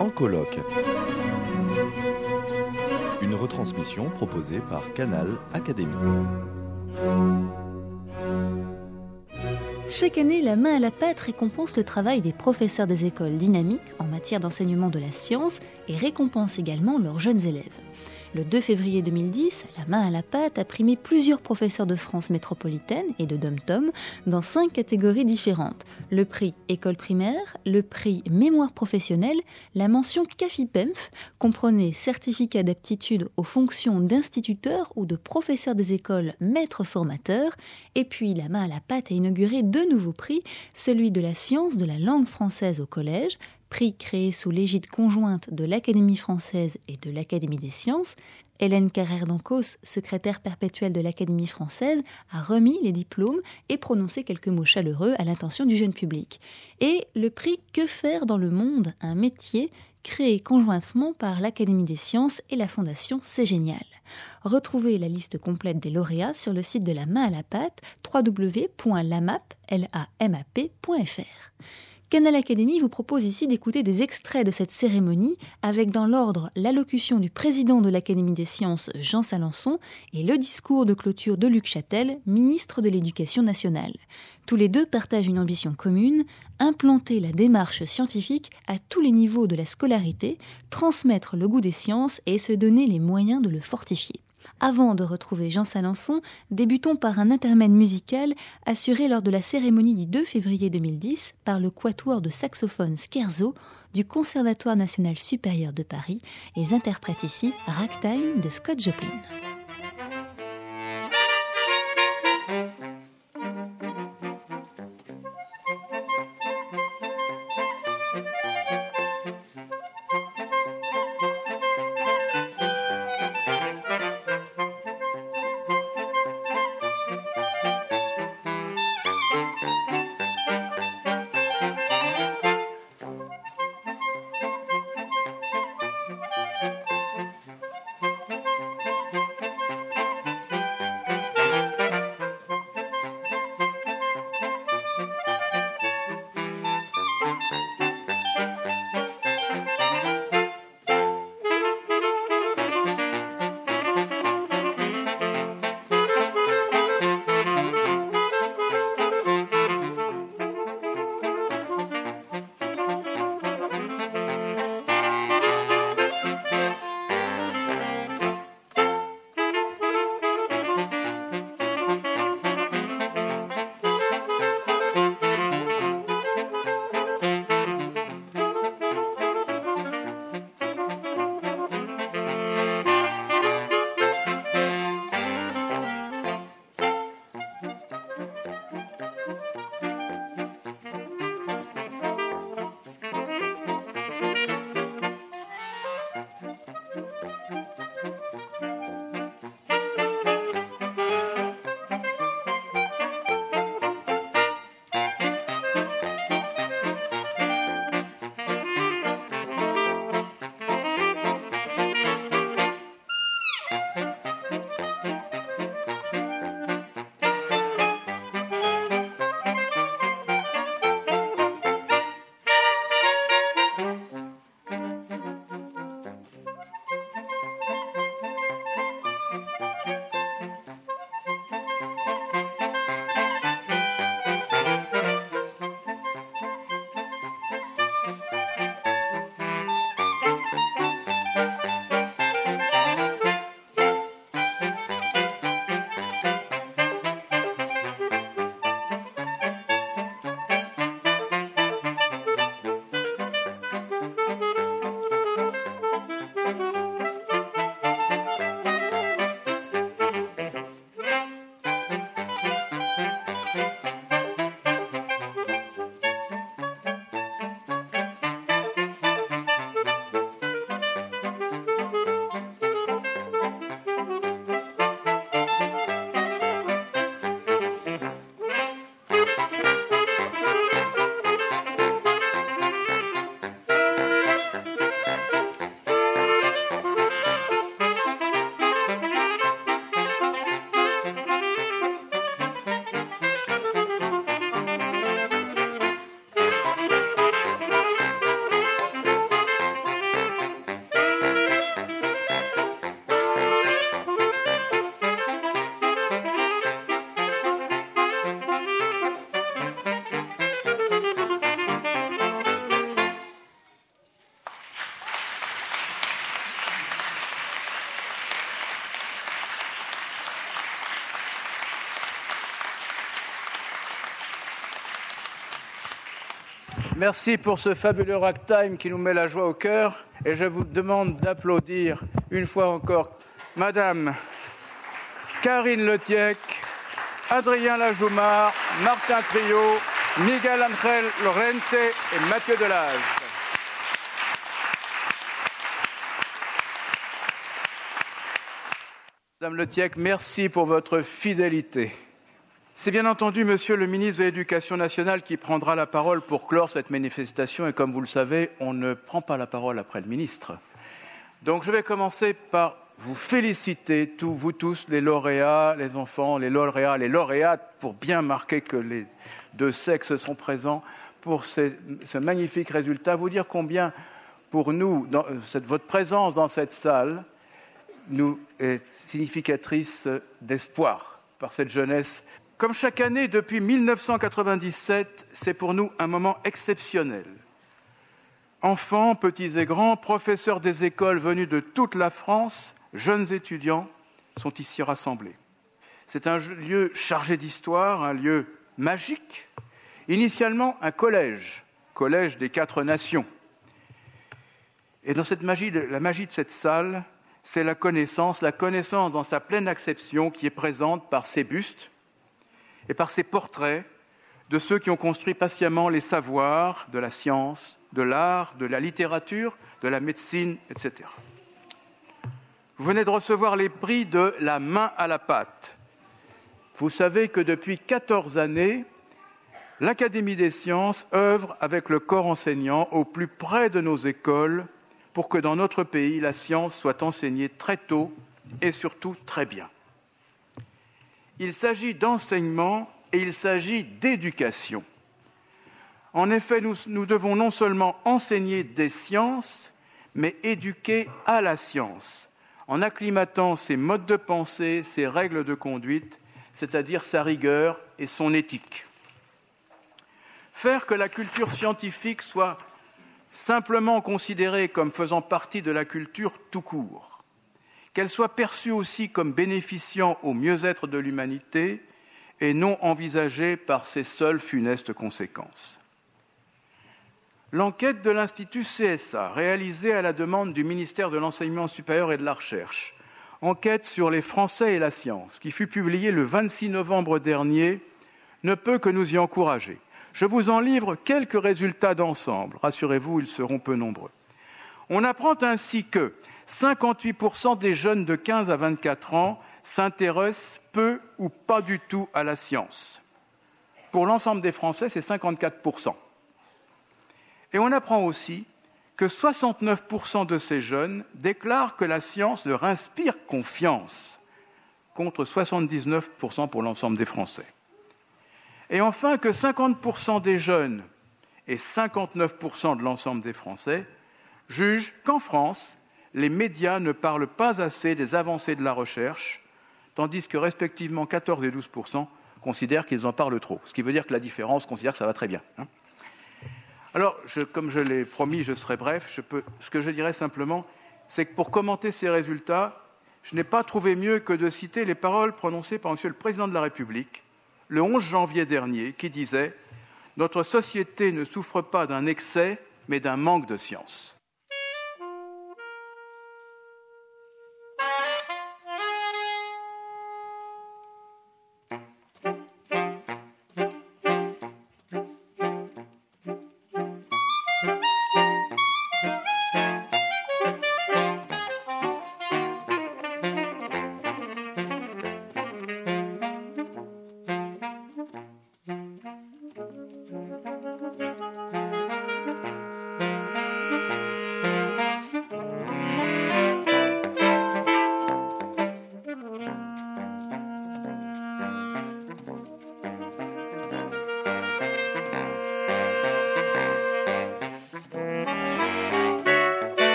en colloque. Une retransmission proposée par Canal Académie. Chaque année, la main à la pâte récompense le travail des professeurs des écoles dynamiques en matière d'enseignement de la science et récompense également leurs jeunes élèves. Le 2 février 2010, la main à la pâte a primé plusieurs professeurs de France métropolitaine et de Dom-Tom dans 5 catégories différentes. Le prix école primaire, le prix mémoire professionnelle, la mention CAFIPEMF comprenait certificat d'aptitude aux fonctions d'instituteur ou de professeur des écoles maître formateur. Et puis la main à la pâte a inauguré 2 nouveaux prix, celui de la science de la langue française au collège, prix créé sous l'égide conjointe de l'Académie française et de l'Académie des sciences. Hélène Carrère d'Ancos, secrétaire perpétuelle de l'Académie française, a remis les diplômes et prononcé quelques mots chaleureux à l'intention du jeune public. Et le prix Que faire dans le monde, un métier, créé conjointement par l'Académie des sciences et la Fondation C'est Génial. Retrouvez la liste complète des lauréats sur le site de la main à la pâte, www.lamap.fr. Canal Académie vous propose ici d'écouter des extraits de cette cérémonie avec dans l'ordre l'allocution du président de l'Académie des sciences Jean Salençon et le discours de clôture de Luc Châtel, ministre de l'Éducation nationale. Tous les deux partagent une ambition commune, implanter la démarche scientifique à tous les niveaux de la scolarité, transmettre le goût des sciences et se donner les moyens de le fortifier. Avant de retrouver Jean Salençon, débutons par un intermède musical assuré lors de la cérémonie du 2 février 2010 par le quatuor de saxophone Scherzo du Conservatoire national supérieur de Paris. Ils interprètent ici Ragtime de Scott Joplin. Merci pour ce fabuleux ragtime qui nous met la joie au cœur. Et je vous demande d'applaudir une fois encore Madame Karine Letiec, Adrien Lajoumard, Martin Trio, Miguel Ángel Lorente et Mathieu Delage. Madame Letiec, merci pour votre fidélité. C'est bien entendu Monsieur le ministre de l'Éducation nationale qui prendra la parole pour clore cette manifestation et comme vous le savez, on ne prend pas la parole après le ministre. Donc je vais commencer par vous féliciter, vous tous, les lauréats, les enfants, les lauréats, les lauréates, pour bien marquer que les deux sexes sont présents pour ce magnifique résultat. Vous dire combien, pour nous, votre présence dans cette salle nous est significatrice d'espoir par cette jeunesse. Comme chaque année, depuis 1997, c'est pour nous un moment exceptionnel. Enfants, petits et grands, professeurs des écoles venus de toute la France, jeunes étudiants sont ici rassemblés. C'est un lieu chargé d'histoire, un lieu magique. Initialement, un collège des 4 nations. Et dans cette magie, la magie de cette salle, c'est la connaissance dans sa pleine acception qui est présente par ces bustes et par ces portraits de ceux qui ont construit patiemment les savoirs de la science, de l'art, de la littérature, de la médecine, etc. Vous venez de recevoir les prix de la main à la pâte. Vous savez que depuis 14 années, l'Académie des sciences œuvre avec le corps enseignant au plus près de nos écoles pour que dans notre pays, la science soit enseignée très tôt et surtout très bien. Il s'agit d'enseignement et il s'agit d'éducation. En effet, nous devons non seulement enseigner des sciences, mais éduquer à la science, en acclimatant ses modes de pensée, ses règles de conduite, c'est-à-dire sa rigueur et son éthique. Faire que la culture scientifique soit simplement considérée comme faisant partie de la culture tout court, qu'elle soit perçue aussi comme bénéficiant au mieux-être de l'humanité et non envisagée par ses seules funestes conséquences. L'enquête de l'Institut CSA, réalisée à la demande du ministère de l'Enseignement supérieur et de la Recherche, enquête sur les Français et la science, qui fut publiée le 26 novembre dernier, ne peut que nous y encourager. Je vous en livre quelques résultats d'ensemble. Rassurez-vous, ils seront peu nombreux. On apprend ainsi que 58% des jeunes de 15 à 24 ans s'intéressent peu ou pas du tout à la science. Pour l'ensemble des Français, c'est 54%. Et on apprend aussi que 69% de ces jeunes déclarent que la science leur inspire confiance, contre 79% pour l'ensemble des Français. Et enfin que 50% des jeunes et 59% de l'ensemble des Français jugent qu'en France, les médias ne parlent pas assez des avancées de la recherche, tandis que respectivement 14 et 12% considèrent qu'ils en parlent trop. Ce qui veut dire que la différence considère que ça va très bien. Alors, comme je l'ai promis, je serai bref. Ce que je dirais simplement, c'est que pour commenter ces résultats, je n'ai pas trouvé mieux que de citer les paroles prononcées par Monsieur le Président de la République le 11 janvier dernier, qui disait « Notre société ne souffre pas d'un excès, mais d'un manque de science ».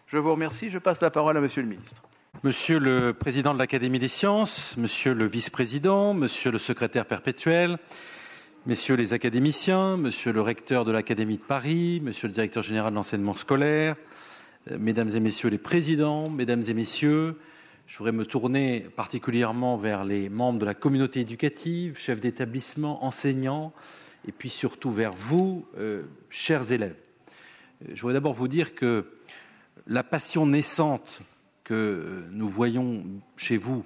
Je vous remercie. Je passe la parole à Monsieur le ministre. Monsieur le président de l'Académie des sciences, monsieur le vice-président, monsieur le secrétaire perpétuel, messieurs les académiciens, monsieur le recteur de l'Académie de Paris, monsieur le directeur général de l'enseignement scolaire, mesdames et messieurs les présidents, mesdames et messieurs, je voudrais me tourner particulièrement vers les membres de la communauté éducative, chefs d'établissement, enseignants, et puis surtout vers vous, chers élèves. Je voudrais d'abord vous dire que la passion naissante que nous voyons chez vous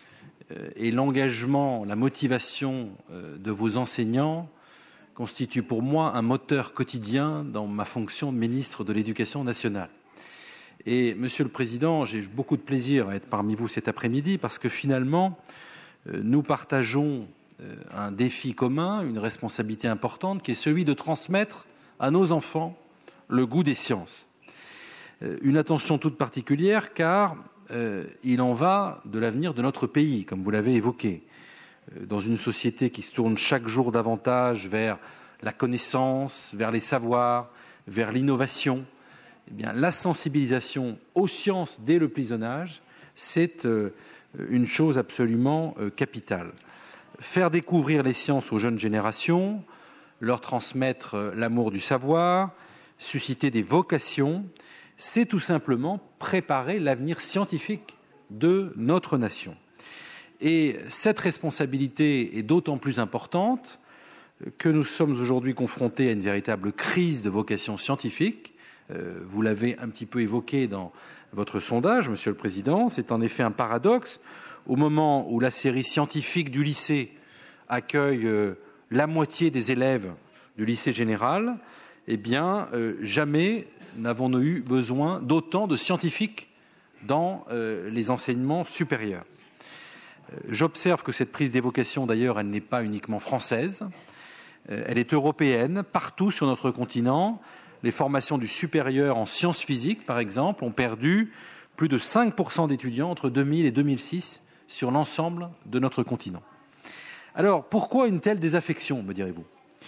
et l'engagement, la motivation de vos enseignants constituent pour moi un moteur quotidien dans ma fonction de ministre de l'Éducation nationale. Et Monsieur le Président, j'ai beaucoup de plaisir à être parmi vous cet après-midi parce que finalement, nous partageons un défi commun, une responsabilité importante qui est celui de transmettre à nos enfants le goût des sciences. Une attention toute particulière car il en va de l'avenir de notre pays, comme vous l'avez évoqué. Dans une société qui se tourne chaque jour davantage vers la connaissance, vers les savoirs, vers l'innovation, eh bien, la sensibilisation aux sciences dès le plus jeune âge, c'est une chose absolument capitale. Faire découvrir les sciences aux jeunes générations, leur transmettre l'amour du savoir, susciter des vocations, c'est tout simplement préparer l'avenir scientifique de notre nation. Et cette responsabilité est d'autant plus importante que nous sommes aujourd'hui confrontés à une véritable crise de vocation scientifique. Vous l'avez un petit peu évoqué dans votre sondage, Monsieur le Président. C'est en effet un paradoxe. Au moment où la série scientifique du lycée accueille la moitié des élèves du lycée général, eh bien, jamais n'avons-nous eu besoin d'autant de scientifiques dans les enseignements supérieurs. J'observe que cette prise d'évocation, d'ailleurs, elle n'est pas uniquement française, elle est européenne, partout sur notre continent. Les formations du supérieur en sciences physiques, par exemple, ont perdu plus de 5% d'étudiants entre 2000 et 2006 sur l'ensemble de notre continent. Alors, pourquoi une telle désaffection, me direz-vous ?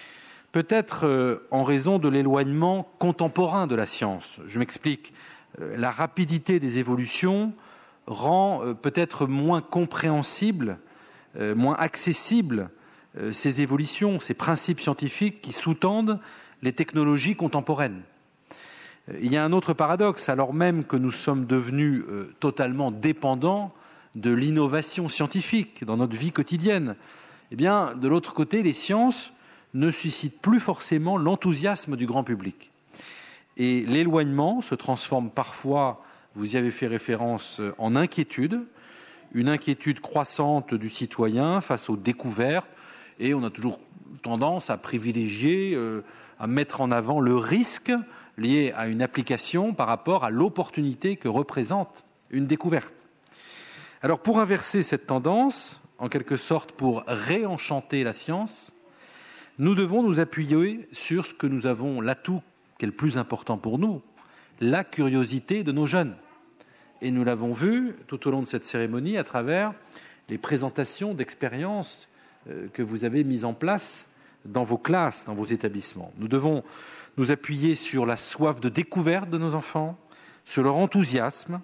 Peut-être en raison de l'éloignement contemporain de la science. Je m'explique. La rapidité des évolutions rend peut-être moins compréhensible, moins accessible ces évolutions, ces principes scientifiques qui sous-tendent les technologies contemporaines. Il y a un autre paradoxe, alors même que nous sommes devenus totalement dépendants de l'innovation scientifique dans notre vie quotidienne. Eh bien, de l'autre côté, les sciences ne suscitent plus forcément l'enthousiasme du grand public. Et l'éloignement se transforme parfois, vous y avez fait référence, en inquiétude, une inquiétude croissante du citoyen face aux découvertes, et on a toujours tendance à privilégier, à mettre en avant le risque lié à une application par rapport à l'opportunité que représente une découverte. Alors pour inverser cette tendance, en quelque sorte pour réenchanter la science, nous devons nous appuyer sur ce que nous avons, l'atout qui est le plus important pour nous, la curiosité de nos jeunes. Et nous l'avons vu tout au long de cette cérémonie à travers les présentations d'expériences que vous avez mises en place dans vos classes, dans vos établissements. Nous devons nous appuyer sur la soif de découverte de nos enfants, sur leur enthousiasme.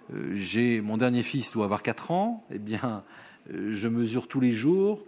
Mon dernier fils doit avoir 4 ans, eh bien, je mesure tous les jours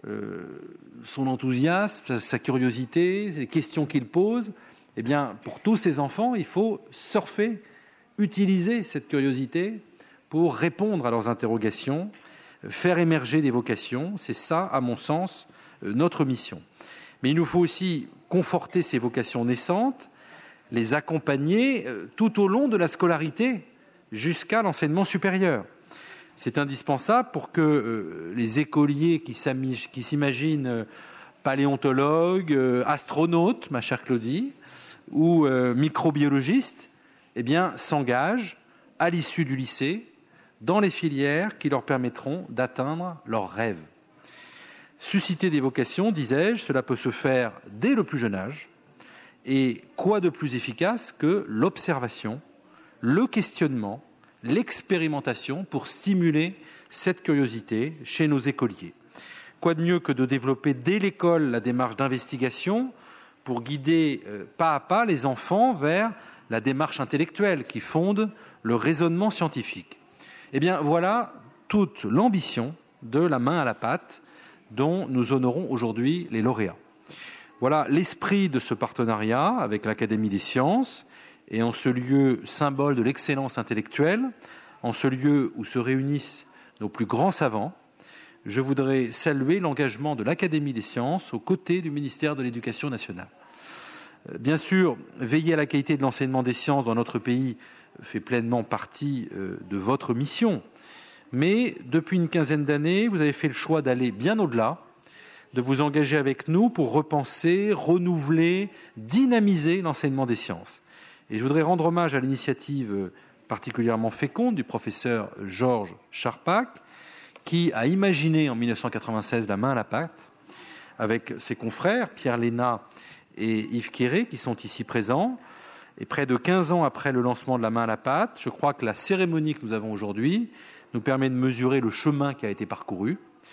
son enthousiasme, sa curiosité, les questions qu'il pose. Eh bien, pour tous ces enfants, il faut surfer, utiliser cette curiosité pour répondre à leurs interrogations, faire émerger des vocations. C'est ça, à mon sens, notre mission. Mais il nous faut aussi conforter ces vocations naissantes, les accompagner tout au long de la scolarité jusqu'à l'enseignement supérieur. C'est indispensable pour que les écoliers qui s'imaginent paléontologues, astronautes, ma chère Claudie, ou microbiologistes, eh bien, s'engagent à l'issue du lycée dans les filières qui leur permettront d'atteindre leurs rêves. Susciter des vocations, disais-je, cela peut se faire dès le plus jeune âge. Et quoi de plus efficace que l'observation, le questionnement, l'expérimentation pour stimuler cette curiosité chez nos écoliers. Quoi de mieux que de développer dès l'école la démarche d'investigation pour guider pas à pas les enfants vers la démarche intellectuelle qui fonde le raisonnement scientifique. Eh bien, voilà toute l'ambition de la main à la pâte dont nous honorons aujourd'hui les lauréats. Voilà l'esprit de ce partenariat avec l'Académie des sciences et en ce lieu symbole de l'excellence intellectuelle, en ce lieu où se réunissent nos plus grands savants, je voudrais saluer l'engagement de l'Académie des sciences aux côtés du ministère de l'Éducation nationale. Bien sûr, veiller à la qualité de l'enseignement des sciences dans notre pays fait pleinement partie de votre mission. Mais depuis une quinzaine d'années, vous avez fait le choix d'aller bien au-delà, de vous engager avec nous pour repenser, renouveler, dynamiser l'enseignement des sciences. Et je voudrais rendre hommage à l'initiative particulièrement féconde du professeur Georges Charpak, qui a imaginé en 1996 la main à la pâte, avec ses confrères Pierre Léna et Yves Quéré, qui sont ici présents. Et près de 15 ans après le lancement de la main à la pâte, je crois que la cérémonie que nous avons aujourd'hui nous permet de mesurer le chemin qui a été parcouru.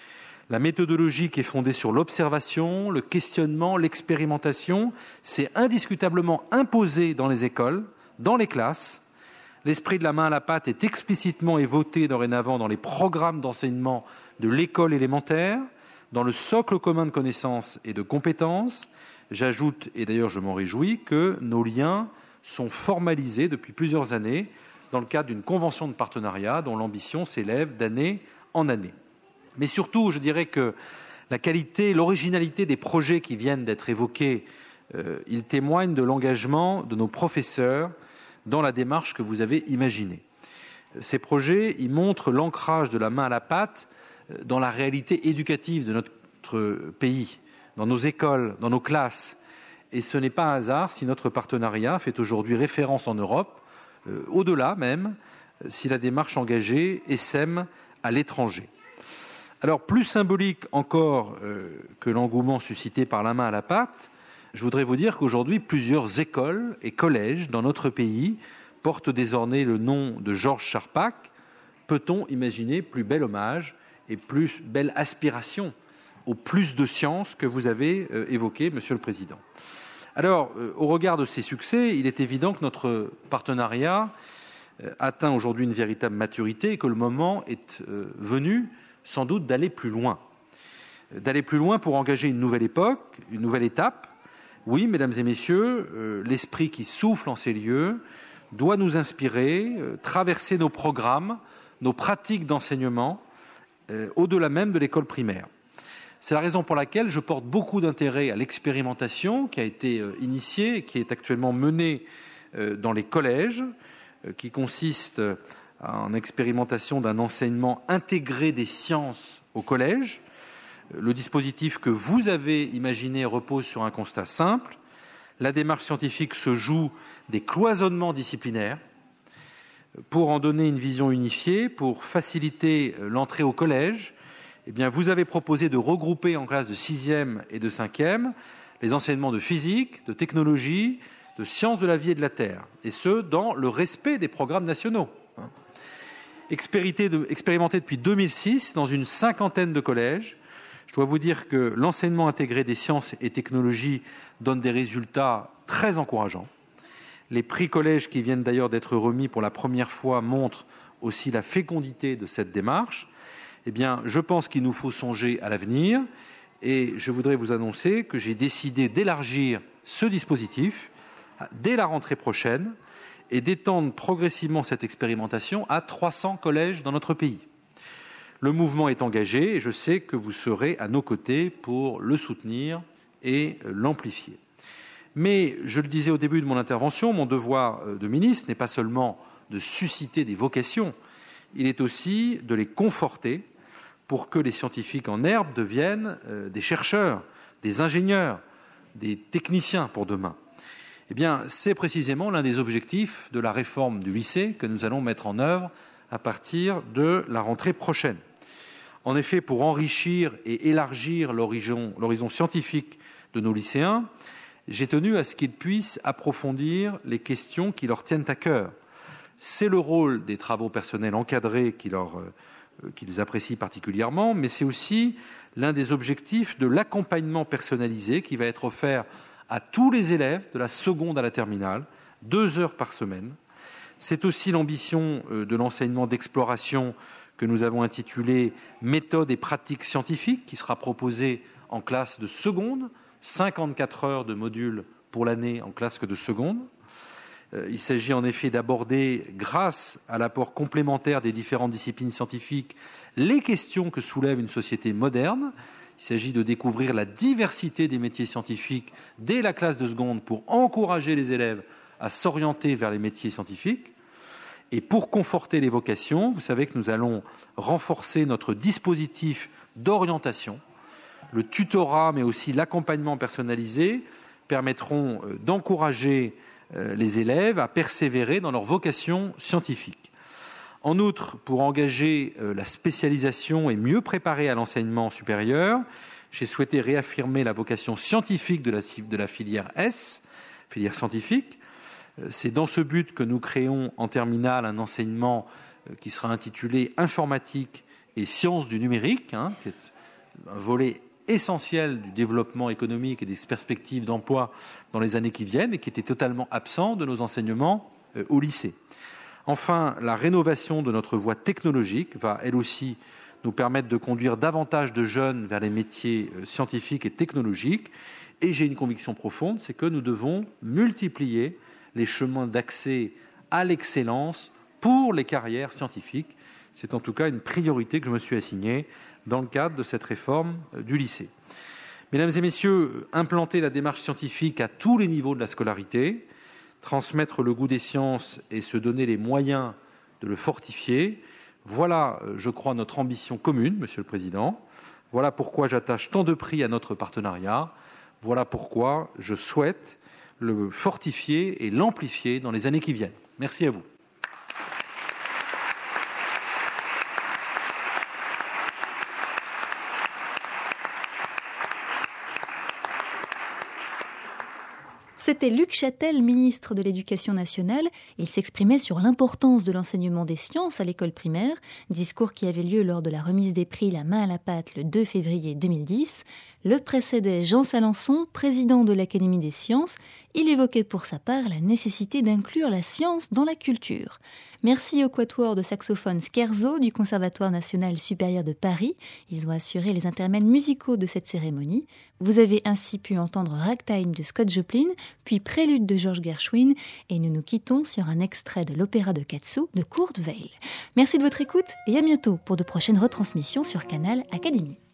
La méthodologie qui est fondée sur l'observation, le questionnement, l'expérimentation s'est indiscutablement imposée dans les écoles, dans les classes. L'esprit de la main à la pâte est explicitement évoqué dorénavant dans les programmes d'enseignement de l'école élémentaire, dans le socle commun de connaissances et de compétences. J'ajoute, et d'ailleurs je m'en réjouis, que nos liens sont formalisés depuis plusieurs années dans le cadre d'une convention de partenariat dont l'ambition s'élève d'année en année. Mais surtout, je dirais que la qualité, l'originalité des projets qui viennent d'être évoqués, ils témoignent de l'engagement de nos professeurs dans la démarche que vous avez imaginée. Ces projets, ils montrent l'ancrage de la main à la pâte dans la réalité éducative de notre pays, dans nos écoles, dans nos classes. Et ce n'est pas un hasard si notre partenariat fait aujourd'hui référence en Europe, au-delà même, si la démarche engagée essaime à l'étranger. Alors, plus symbolique encore que l'engouement suscité par la main à la pâte, je voudrais vous dire qu'aujourd'hui, plusieurs écoles et collèges dans notre pays portent désormais le nom de Georges Charpak. Peut-on imaginer plus bel hommage et plus belle aspiration au plus de sciences que vous avez évoqué, Monsieur le Président? Alors, au regard de ces succès, il est évident que notre partenariat atteint aujourd'hui une véritable maturité et que le moment est venu, sans doute, d'aller plus loin. D'aller plus loin pour engager une nouvelle époque, une nouvelle étape. Oui, mesdames et messieurs, l'esprit qui souffle en ces lieux doit nous inspirer, traverser nos programmes, nos pratiques d'enseignement, au-delà même de l'école primaire. C'est la raison pour laquelle je porte beaucoup d'intérêt à l'expérimentation qui a été initiée et qui est actuellement menée dans les collèges, qui consiste en expérimentation d'un enseignement intégré des sciences au collège. Le dispositif que vous avez imaginé repose sur un constat simple. La démarche scientifique se joue des cloisonnements disciplinaires pour en donner une vision unifiée, pour faciliter l'entrée au collège. Eh bien, vous avez proposé de regrouper en classe de 6e et de 5e les enseignements de physique, de technologie, de sciences de la vie et de la terre, et ce, dans le respect des programmes nationaux. Expérimenté depuis 2006 dans une 50aine de collèges, je dois vous dire que l'enseignement intégré des sciences et technologies donne des résultats très encourageants. Les prix collèges qui viennent d'ailleurs d'être remis pour la première fois montrent aussi la fécondité de cette démarche. Eh bien, je pense qu'il nous faut songer à l'avenir et je voudrais vous annoncer que j'ai décidé d'élargir ce dispositif dès la rentrée prochaine et d'étendre progressivement cette expérimentation à 300 collèges dans notre pays. Le mouvement est engagé et je sais que vous serez à nos côtés pour le soutenir et l'amplifier. Mais, je le disais au début de mon intervention, mon devoir de ministre n'est pas seulement de susciter des vocations, il est aussi de les conforter pour que les scientifiques en herbe deviennent des chercheurs, des ingénieurs, des techniciens pour demain. Eh bien, c'est précisément l'un des objectifs de la réforme du lycée que nous allons mettre en œuvre à partir de la rentrée prochaine. En effet, pour enrichir et élargir l'horizon scientifique de nos lycéens, j'ai tenu à ce qu'ils puissent approfondir les questions qui leur tiennent à cœur. C'est le rôle des travaux personnels encadrés qu'ils apprécient particulièrement, mais c'est aussi l'un des objectifs de l'accompagnement personnalisé qui va être offert à tous les élèves de la seconde à la terminale, 2 heures par semaine. C'est aussi l'ambition de l'enseignement d'exploration que nous avons intitulé « Méthodes et pratiques scientifiques » qui sera proposé en classe de seconde, 54 heures de module pour l'année en classe que de seconde. Il s'agit en effet d'aborder, grâce à l'apport complémentaire des différentes disciplines scientifiques, les questions que soulève une société moderne. Il s'agit de découvrir la diversité des métiers scientifiques dès la classe de seconde pour encourager les élèves à s'orienter vers les métiers scientifiques. Et pour conforter les vocations, vous savez que nous allons renforcer notre dispositif d'orientation. Le tutorat, mais aussi l'accompagnement personnalisé, permettront d'encourager les élèves à persévérer dans leur vocation scientifique. En outre, pour engager la spécialisation et mieux préparer à l'enseignement supérieur, j'ai souhaité réaffirmer la vocation scientifique de la filière S, filière scientifique. C'est dans ce but que nous créons en terminale un enseignement qui sera intitulé « Informatique et sciences du numérique », qui est un volet essentiel du développement économique et des perspectives d'emploi dans les années qui viennent et qui était totalement absent de nos enseignements au lycée. Enfin, la rénovation de notre voie technologique va, elle aussi, nous permettre de conduire davantage de jeunes vers les métiers scientifiques et technologiques. Et j'ai une conviction profonde, c'est que nous devons multiplier les chemins d'accès à l'excellence pour les carrières scientifiques. C'est en tout cas une priorité que je me suis assignée dans le cadre de cette réforme du lycée. Mesdames et messieurs, implanter la démarche scientifique à tous les niveaux de la scolarité, transmettre le goût des sciences et se donner les moyens de le fortifier, voilà, je crois, notre ambition commune, Monsieur le Président. Voilà pourquoi j'attache tant de prix à notre partenariat. Voilà pourquoi je souhaite le fortifier et l'amplifier dans les années qui viennent. Merci à vous. C'était Luc Châtel, ministre de l'Éducation nationale. Il s'exprimait sur l'importance de l'enseignement des sciences à l'école primaire, discours qui avait lieu lors de la remise des prix La main à la pâte le 2 février 2010. Le précédait Jean Salençon, président de l'Académie des sciences. Il évoquait pour sa part la nécessité d'inclure la science dans la culture. Merci au quatuor de saxophone Scherzo du Conservatoire national supérieur de Paris. Ils ont assuré les intermèdes musicaux de cette cérémonie. Vous avez ainsi pu entendre Ragtime de Scott Joplin, puis Prélude de George Gershwin, et nous nous quittons sur un extrait de l'opéra de Katsu de Kurt Weill. Merci de votre écoute et à bientôt pour de prochaines retransmissions sur Canal Académie.